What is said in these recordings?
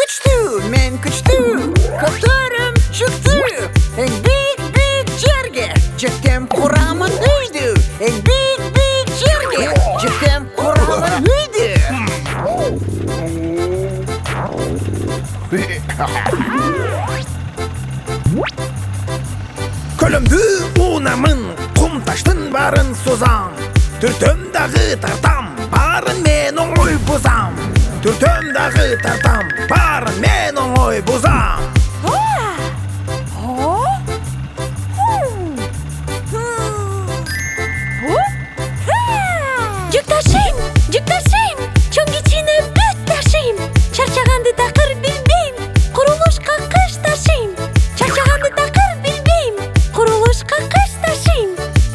güçlü, men güçlü. Kötörüm çıktı. En büyük жерге. Жетем kuramın үйді. En büyük жерге. Жетem kuramın үйді. Kölümdü unamın, kum taştın barın sozam. Türtömdagı tartam, barın men oy buzam. Türtömdagı tartam, barın men oy buzam. Жүк ташыйм, чоң кичине бүт ташыйм. Чарчаганды такыр билбейм, курулушка кыш ташыйм. Чарчаганды такыр билбейм, курулушка кыш ташыйм.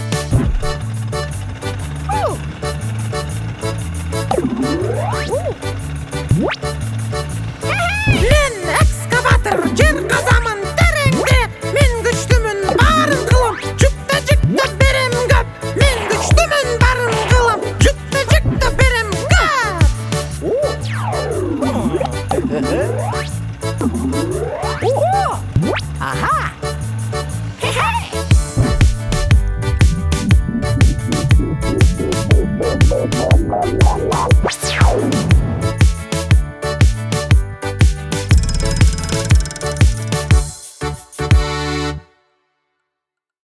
Мен экскаватор, жер казамын тереңде. Мен күчтүмүн барын кылым. Жүкті берем көп. Мен күчтүмүн барын кылым. Жүкті берем көп. Ага.